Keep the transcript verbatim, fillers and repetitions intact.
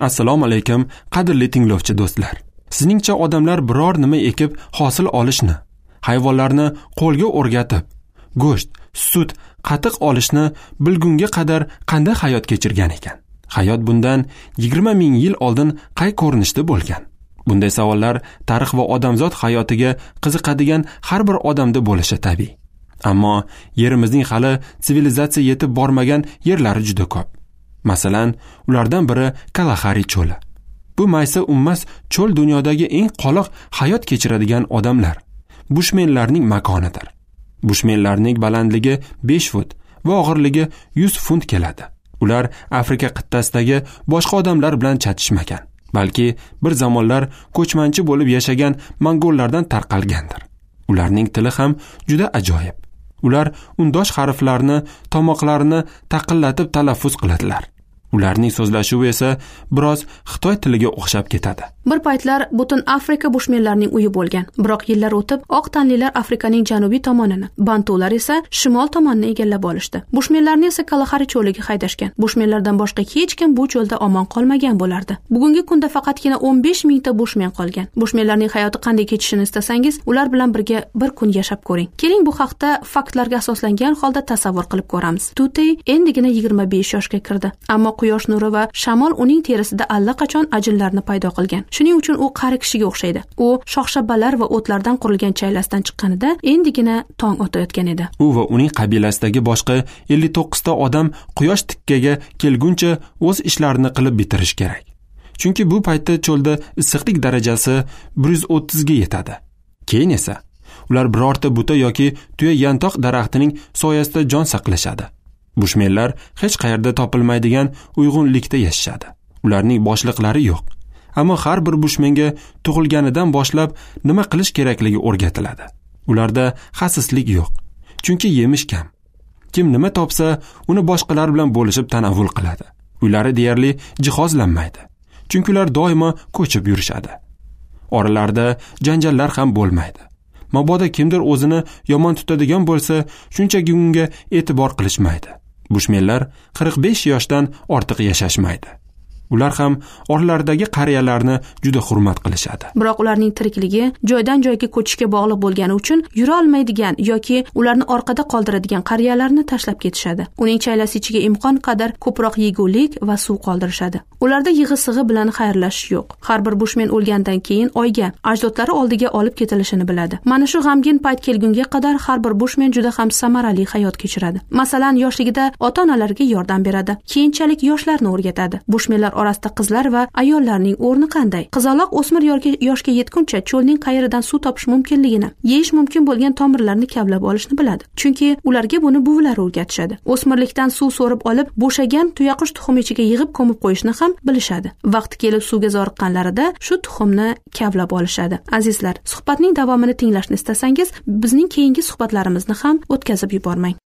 Assalomu alaykum, qadrli tinglovchi do'stlar. Sizningcha odamlar biror nima ekib hosil olishni, hayvonlarni qo'lga o'rgatib, go'sht, sut, qatiq olishni bilgunga qadar qanday hayot kechirgan ekan? Hayot bundan yigirma ming yil oldin qay ko'rinishda bo'lgan? Bunday savollar tarix va odamzod hayotiga qiziqadigan har bir odamda bo'lishi tabiiy. Ammo yerimizning hali sivilizatsiya yetib bormagan yerlari juda ko'p. Masalan, ulardan biri Kalahari cho'li. Bu maysa ummas cho'l dunyodagi eng qoloq hayot kechiradigan odamlar, bushmenlarning makonidir. Bushmenlarning balandligi besh fut va og'irligi yuz funt keladi. Ular Afrika qit'asidagi boshqa odamlar bilan chatishmagan, balki bir zamonlar ko'chmanchi bo'lib yashagan mongollardan tarqalgandir. Ularning tili ham juda ajoyib. Ular undosh harflarni tomoqlarini taqillatib talaffuz qiladilar. Ularning so'zlashuvi esa biroz Xitoy tiliga o'xshab ketadi. Bir paytlar butun Afrika bushmenlarining uyi bo'lgan. Biroq yillar o'tib, oq tanlilar Afrikaning janubiy tomonini, bantular esa shimol tomonini egallab olishdi. Bushmenlarni esa Kalahari cho'liga haydashgan. Bushmenlardan boshqa hech kim bu cho'lda omon qolmagan bo'lardi. Bugungi kunda faqatgina o'n besh mingta bushmen qolgan. Bushmenlarning hayoti qanday kechishini istasangiz, ular bilan birga bir kun yashab ko'ring. Keling bu haqda faktlarga asoslangan holda tasavvur qilib ko'ramiz. Tutey endigina yigirma besh yoshga kirdi, ammo quyosh nuri va shamol uning terisida allaqachon ajinlarni paydo qilgan. Shuning uchun u qari kishiga o'xshaydi. U shoxshabbalar va o'tlardan qurilgan chaylasdan chiqqanida endigina tong otayotgan edi. U va uning qabilasidagi boshqa ellik to'qqiz ta odam quyosh tikkaga kelguncha o'z ishlarini qilib bitirish kerak. Chunki bu paytda cho'lda issiqlik darajasi bir yuz o'ttiz ga yetadi. Keyin esa ular birorta buta yoki tuya yantoq daraxtining soyasida jon saqlashadi. Bushmenlar hech qayerda topilmaydigan uyg'unlikda yashashadi. Ularning boshliqlari yo'q. Ammo har bir bushmenga tug'ilganidan boshlab nima qilish kerakligi o'rgatiladi. Ularda xasislik yo'q. Chunki yemish kam. Kim nima topsa, uni boshqalar bilan bo'lishib tanovvul qiladi. Uylari deyarli jihozlanmaydi. Chunki ular doimo ko'chib yurishadi. Oralarida janjallar ham bo'lmaydi. Mabodo kimdir o'zini yomon tutadigan bo'lsa, shunchaki unga e'tibor qilishmaydi. Bushmenlar qirq besh yoshdan ortiq yashashmaydi. Ular ham oralaridagi qariyalarni juda hurmat qilishadi. Biroq ularning tirikligi joydan joyga ko'chishga bog'liq bo'lgani uchun yura olmaydigan yoki ularni orqada qoldiradigan qariyalarni tashlab ketishadi. Uning chaylasi ichiga imkon qadar ko'proq yegulik va suv qoldirishadi. Ularda yig'i-sig'i bilan xayrlashish yo'q. Har bir bushmen o'lgandan keyin oyga, ajdodlari oldiga olib ketilishini biladi. Mana shu g'amgin payt kelgunga qadar har bir bushmen juda ham samarali hayot kechiradi. Masalan, yoshligida ota-onalariga yordam beradi, keyinchalik yoshlarni o'rgatadi. Bushmenlar orasida qizlar va ayollarning o'rni qanday? Qizaloq o'smir yoshga yetguncha cho'lning qayeridan suv topish mumkinligini, yeyish mumkin bo'lgan tomirlarni kavlab olishni biladi. Chunki ularga buni buvilari o'rgatishadi. O'smirlikdan suv so'rib olib, bo'shagan tuyaqush tuxumi ichiga yig'ib ko'mib qo'yishni ham bilishadi. Vaqti kelib suvga zoriqqanlarida shu tuxumni kavlab olishadi. Azizlar, suhbatning davomini tinglashni istasangiz, bizning keyingi suhbatlarimizni ham o'tkazib yubormang.